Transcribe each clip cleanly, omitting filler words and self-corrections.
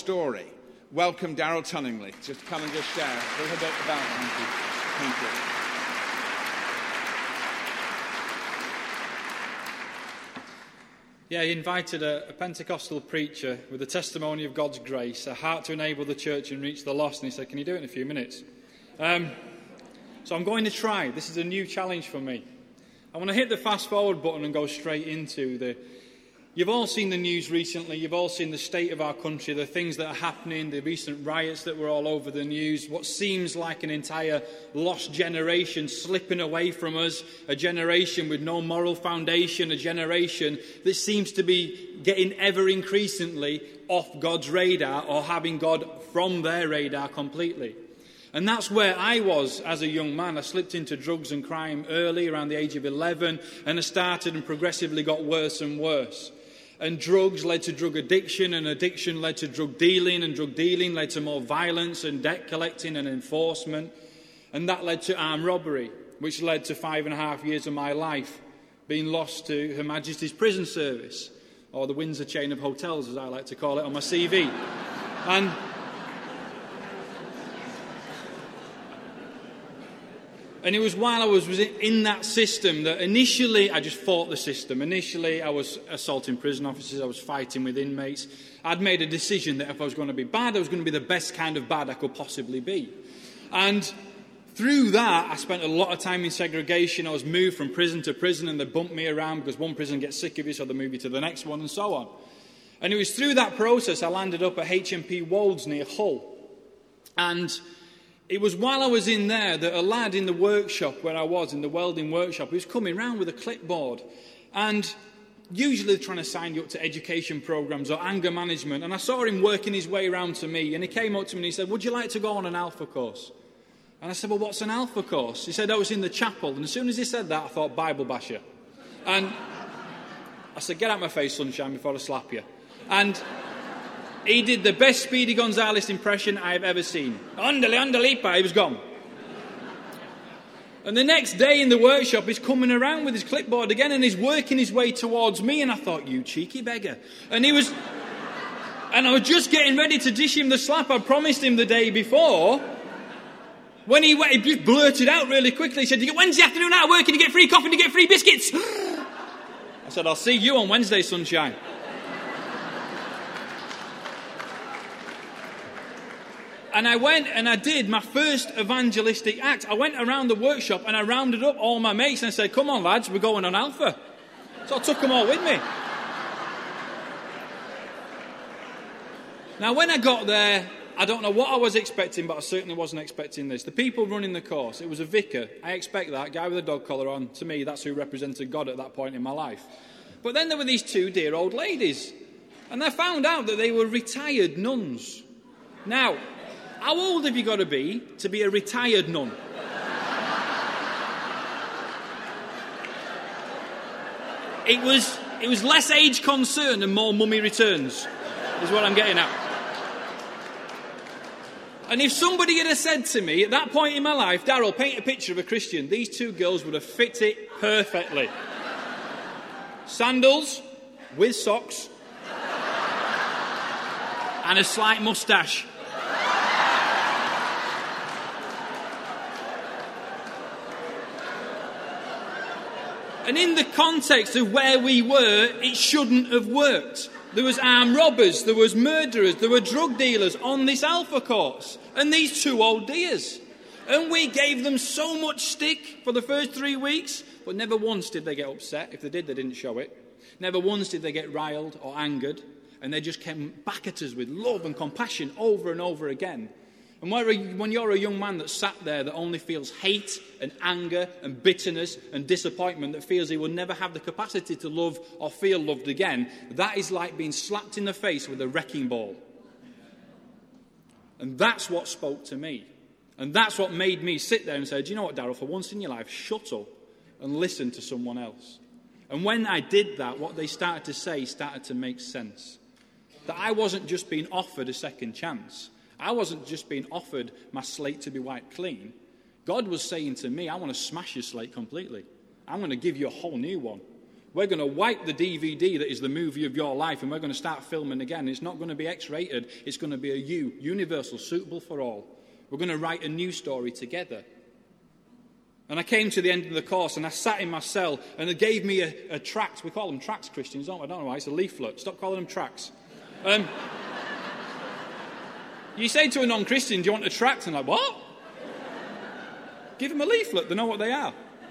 story, welcome Darrell Tunningley. Just come and just share a little bit about him. Thank you. Yeah, he invited a Pentecostal preacher with a testimony of God's grace, a heart to enable the church and reach the lost, and he said, can you do it in a few minutes? So I'm going to try. This is a new challenge for me. I want to hit the fast forward button and go straight into You've all seen the news recently, you've all seen the state of our country, the things that are happening, the recent riots that were all over the news, what seems like an entire lost generation slipping away from us, a generation with no moral foundation, a generation that seems to be getting ever increasingly off God's radar or having God from their radar completely. And that's where I was as a young man. I slipped into drugs and crime early, around the age of 11, and I started and progressively got worse and worse. And drugs led to drug addiction, and addiction led to drug dealing, and drug dealing led to more violence and debt collecting and enforcement. And that led to armed robbery, which led to 5.5 years of my life being lost to Her Majesty's Prison Service, or the Windsor chain of hotels, as I like to call it on my CV. And it was while I was in that system that initially I just fought the system. Initially I was assaulting prison officers, I was fighting with inmates. I'd made a decision that if I was going to be bad, I was going to be the best kind of bad I could possibly be. And through that, I spent a lot of time in segregation. I was moved from prison to prison, and they bumped me around because one prison gets sick of you, so they move you to the next one, and so on. And it was through that process I landed up at HMP Wolds near Hull. And it was while I was in there that a lad in the workshop where I was, in the welding workshop, he was coming round with a clipboard. And usually they're trying to sign you up to education programs or anger management. And I saw him working his way around to me. And he came up to me and he said, would you like to go on an alpha course? And I said, well, what's an alpha course? He said, oh, it's in the chapel. And as soon as he said that, I thought, Bible basher. And I said, get out my face, sunshine, before I slap you. And he did the best Speedy Gonzales impression I have ever seen. Underlipa, he was gone. And the next day in the workshop, he's coming around with his clipboard again, and he's working his way towards me, and I thought, you cheeky beggar. And I was just getting ready to dish him the slap I promised him the day before, when he just blurted out really quickly. He said, you get Wednesday afternoon out of work, and you get free coffee, and you get free biscuits. I said, I'll see you on Wednesday, sunshine. And I went and I did my first evangelistic act. I went around the workshop and I rounded up all my mates and I said, come on lads, we're going on Alpha. So I took them all with me. Now when I got there, I don't know what I was expecting, but I certainly wasn't expecting this. The people running the course, it was a vicar. I expect that, guy with a dog collar on. To me, that's who represented God at that point in my life. But then there were these two dear old ladies. And I found out that they were retired nuns. Now, how old have you got to be a retired nun? It was less age concern and more mummy returns, is what I'm getting at. And if somebody had said to me at that point in my life, Darrell, paint a picture of a Christian, these two girls would have fit it perfectly. Sandals with socks and a slight moustache. And in the context of where we were, it shouldn't have worked. There was armed robbers, there was murderers, there were drug dealers on this Alpha course. And these two old dears. And we gave them so much stick for the first 3 weeks, but never once did they get upset. If they did, they didn't show it. Never once did they get riled or angered. And they just came back at us with love and compassion over and over again. And when you're a young man that sat there that only feels hate and anger and bitterness and disappointment, that feels he will never have the capacity to love or feel loved again, that is like being slapped in the face with a wrecking ball. And that's what spoke to me. And that's what made me sit there and say, do you know what, Darrell, for once in your life, shut up and listen to someone else. And when I did that, what they started to say started to make sense. That I wasn't just being offered a second chance. I wasn't just being offered my slate to be wiped clean. God was saying to me, I want to smash your slate completely. I'm going to give you a whole new one. We're going to wipe the DVD that is the movie of your life, and we're going to start filming again. It's not going to be X-rated. It's going to be a universal, suitable for all. We're going to write a new story together. And I came to the end of the course, and I sat in my cell, and they gave me a tract. We call them tracts, Christians, don't we? I don't know why. It's a leaflet. Stop calling them tracts. You say to a non-Christian, do you want a tract? And I'm like, what? Give them a leaflet. They know what they are.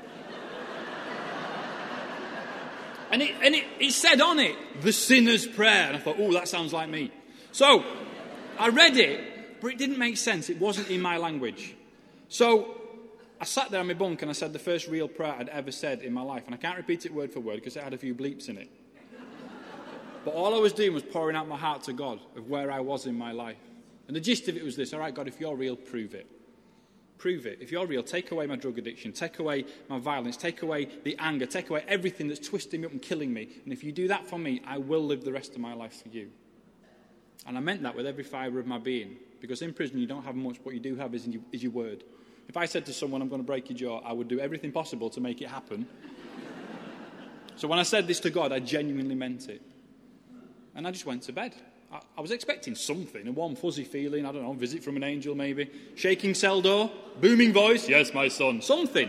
And it said on it, the sinner's prayer. And I thought, oh, that sounds like me. So I read it, but it didn't make sense. It wasn't in my language. So I sat there on my bunk and I said the first real prayer I'd ever said in my life. And I can't repeat it word for word because it had a few bleeps in it. But all I was doing was pouring out my heart to God of where I was in my life. And the gist of it was this: all right, God, if you're real, prove it. Prove it. If you're real, take away my drug addiction, take away my violence, take away the anger, take away everything that's twisting me up and killing me. And if you do that for me, I will live the rest of my life for you. And I meant that with every fibre of my being. Because in prison you don't have much, what you do have is your word. If I said to someone, I'm going to break your jaw, I would do everything possible to make it happen. So when I said this to God, I genuinely meant it. And I just went to bed. I was expecting something, a warm fuzzy feeling, I don't know, visit from an angel maybe. Shaking cell door, booming voice, yes, my son, something.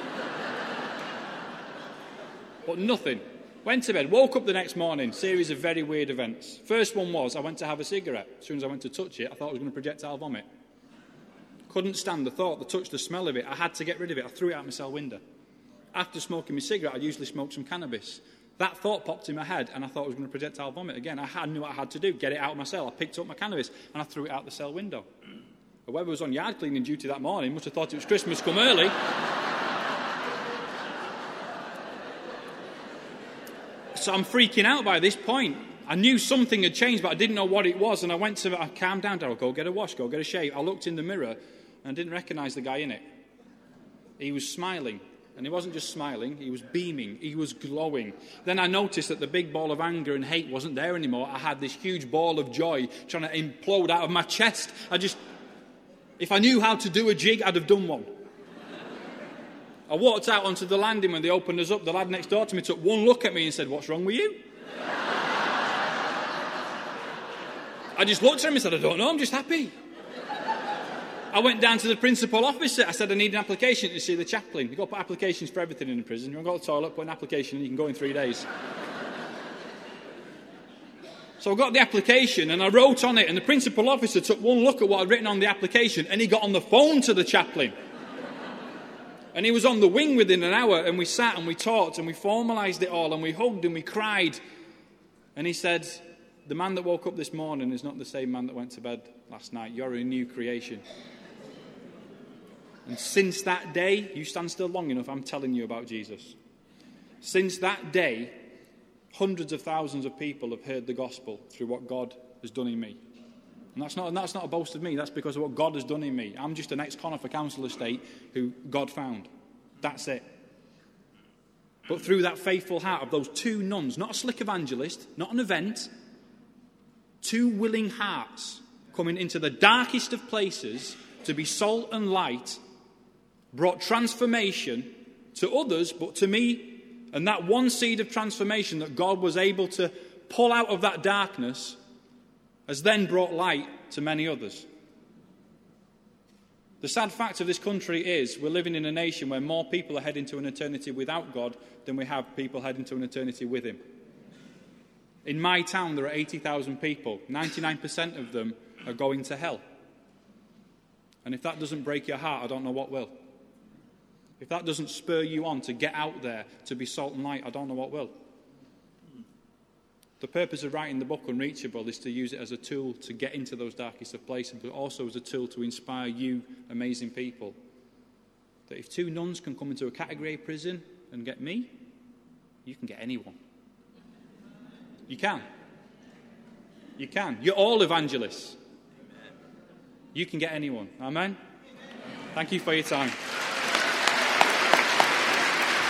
But nothing. Went to bed, woke up the next morning, series of very weird events. First one was, I went to have a cigarette. As soon as I went to touch it, I thought I was going to projectile vomit. Couldn't stand the thought, the touch, the smell of it. I had to get rid of it. I threw it out my cell window. After smoking my cigarette, I'd usually smoke some cannabis. That thought popped in my head, and I thought I was going to projectile vomit again. I knew what I had to do, get it out of my cell. I picked up my cannabis, and I threw it out the cell window. Whoever was on yard cleaning duty that morning must have thought it was Christmas come early. So I'm freaking out by this point. I knew something had changed, but I didn't know what it was, and I calmed down, Darryl, go get a wash, go get a shave. I looked in the mirror, and I didn't recognise the guy in it. He was smiling. And he wasn't just smiling, he was beaming, he was glowing. Then I noticed that the big ball of anger and hate wasn't there anymore. I had this huge ball of joy trying to implode out of my chest. If I knew how to do a jig, I'd have done one. I walked out onto the landing when they opened us up. The lad next door to me took one look at me and said, what's wrong with you? I just looked at him and said, I don't know, I'm just happy. I went down to the principal officer. I said, I need an application to see the chaplain. You've got to put applications for everything in the prison. You haven't got to the toilet, put an application and you can go in 3 days. So I got the application and I wrote on it, and the principal officer took one look at what I'd written on the application and he got on the phone to the chaplain. And he was on the wing within an hour, and we sat and we talked and we formalised it all and we hugged and we cried. And he said, the man that woke up this morning is not the same man that went to bed last night. You're a new creation. And since that day, you stand still long enough, I'm telling you about Jesus. Since that day, hundreds of thousands of people have heard the gospel through what God has done in me. And that's not a boast of me, that's because of what God has done in me. I'm just an ex-Conifer council estate who God found. That's it. But through that faithful heart of those two nuns, not a slick evangelist, not an event, two willing hearts coming into the darkest of places to be salt and light, brought transformation to others, but to me. And that one seed of transformation that God was able to pull out of that darkness has then brought light to many others. The sad fact of this country is we're living in a nation where more people are heading to an eternity without God than we have people heading to an eternity with him. In my town, there are 80,000 people. 99% of them are going to hell. And if that doesn't break your heart, I don't know what will. If that doesn't spur you on to get out there, to be salt and light, I don't know what will. The purpose of writing the book Unreachable is to use it as a tool to get into those darkest of places, but also as a tool to inspire you, amazing people. That if two nuns can come into a Category A prison and get me, you can get anyone. You can. You can. You're all evangelists. You can get anyone. Amen? Thank you for your time.